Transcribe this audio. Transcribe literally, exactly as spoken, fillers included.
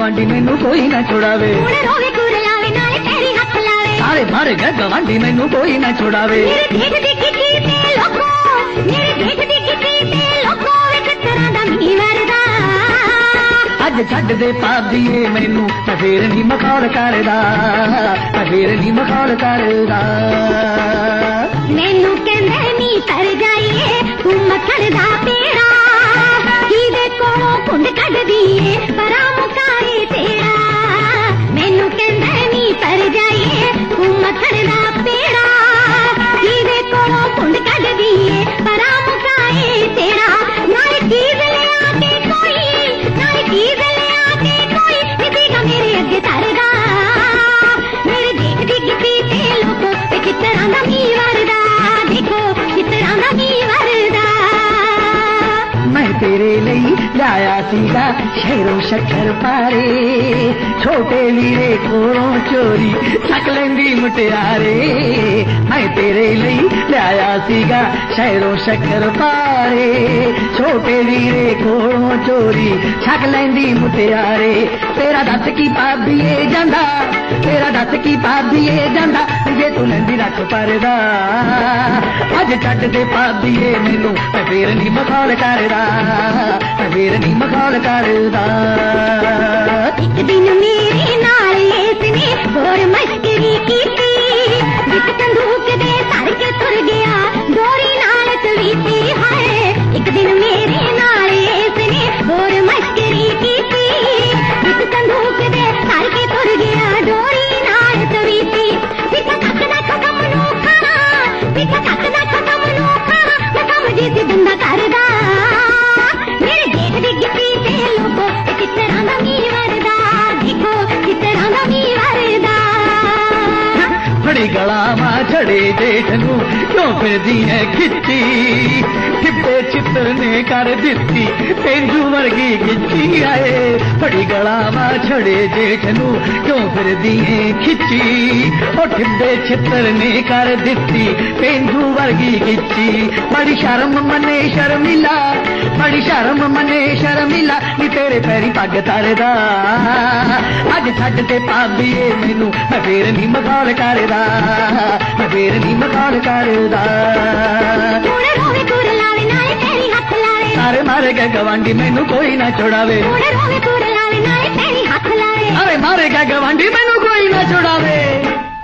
गवांडी मैनू कोई ना छुड़ावे रोवे कुरलावे नाले पैरी हथ लावे सारे मार गए गवांडी मैनू कोई ना छुड़ावे मेरे देश दी किसी ते लोको मेरे देश दी किसी ते लोको एक तरह दा मींह वरदा अज छड्ड दे पाबीए मैनू मैं फेर नी मखौल करदा मैं फेर नी मखौल करदा मैनू कहंदे नी तर जाइए तू मक्खन दा पेड़ा किदे कोलों कुंड कढ दीए परा मुकाए तेरा मैनू कहंदे नी तर जाइए तू मक्खन दा पेड़ा किदे कोलों कुंड कढ दीए परा मुकाए तेरा नाले चीज ले आके कोई नाले चीज ले आके कोई किसी का मेरे अगे तरदा मेरे देख दी किसी ते लोको किस तरह दा मींह वरदा देखो किस तरह दा मींह वरदा मैं तेरे लिए लाया सीगा शहरों शक्कर पारे छोटे लीरे कोलों चोरी चक लेंदी मुटियारे मैं तेरे लिए लाया सीगा शहरों शक्कर पारे छोटे लीरे कोलों चोरी छक लेंदी मुटियारे तेरा दस की पाबीए जांदा तेरा दस की पाबीए जांदा जे तू लेंदी रख परदा अज छड्ड दे पाबीए मैनू मैं फेर नी मखौल करदा मैं फेर नी मखौल करदा एक दिन मेरे नाल इसने और मस्करी कीती जित संदूक दे सर के तुर गया डोरी नाल चवीती है एक दिन मेरे नाल इसने और मस्करी कीती जित संदूक दे सर के तुर गया डोरी नाल चवीती पिछा तक ना खत्म नो खाना पिछा तक ना खत्म नो खाना मैं कम जिस बंदा करदा मेरे देख दी किसी ते लोको किस तरह दा मींह वरदा देखो किस तरह दा मींह वरदा बड़ी गला मां छड़े जेठ नू क्यों फिरदी है खिच्ची ठिब्बे चित्र ने कर दिती पेंडू वर्गी खिच्ची आए बड़ी गला मां छड़े जेठ नू क्यों फिरदी है खिच्ची ओ ठिब्बे चित्र ने कर दिती पेंडू वर्गी खिच्ची बड़ी शर्म मने शर्मिला बड़ी शर्म मने शर्मिला नी तेरे पैरी पग तरदा अज छड्ड ते पाबीए मैनू मैं फेर नी मखौल करदा मैं फेर नी मखौल करदा रोवे कुरलावे नाले पैरी हथ लावे सारे मारे गए गवांडी मैनू कोई ना छुड़ावे रोवे कुरलावे नाले पैरी हथ लावे अरे मारे गए गवांडी मैनू कोई ना छुड़ावे।